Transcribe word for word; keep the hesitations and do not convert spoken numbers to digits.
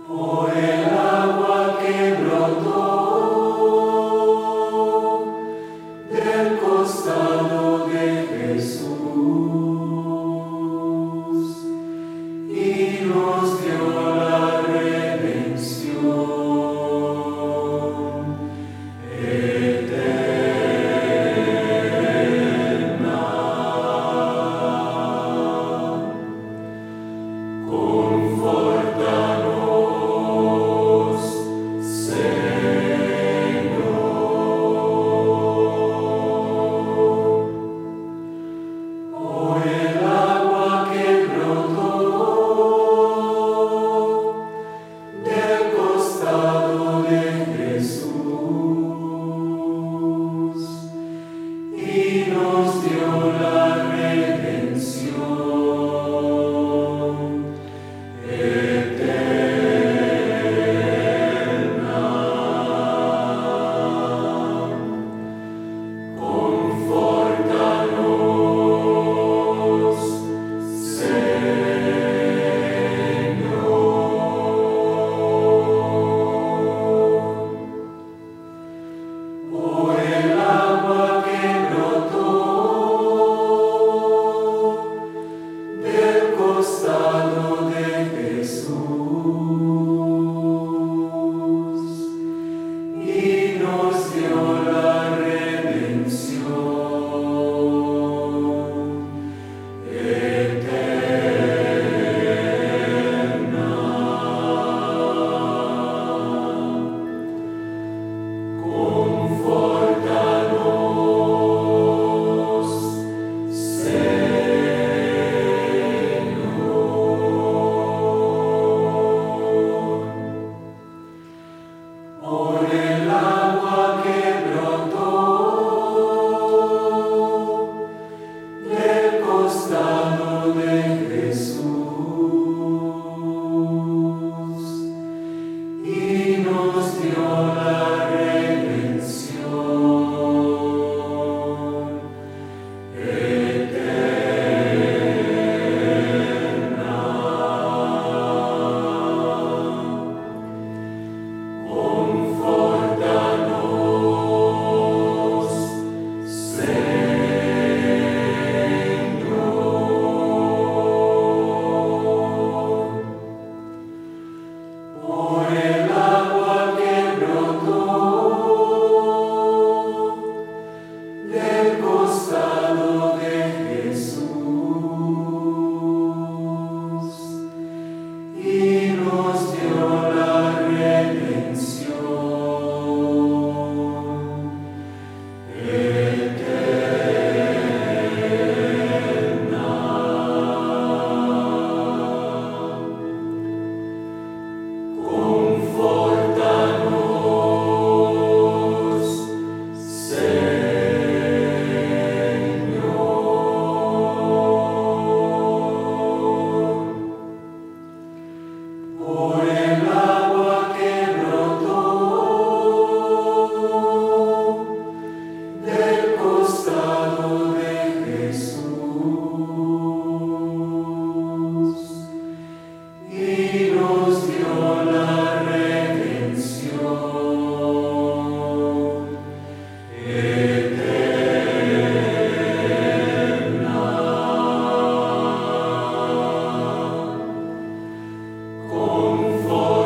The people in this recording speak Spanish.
Por el agua que brotó del costado de Jesús y nos dio la redención eterna. Confórtanos, Señor. Por el agua que brotó del costado de Jesús y nos dio la redención eterna. Confórtanos, Señor. Por el agua que brotó del costado de Jesús y nos dio la redención eterna. Confórtanos, Señor. Por el agua que brotó del costado de Jesús y nos dio la redención eterna. Confórtanos, Señor. Por el agua que brotó del costado de Jesús y nos dio la redención eterna. Confórtanos, Señor. Por el agua que brotó del costado de Jesús y nos dio la redención eterna. Confórtanos,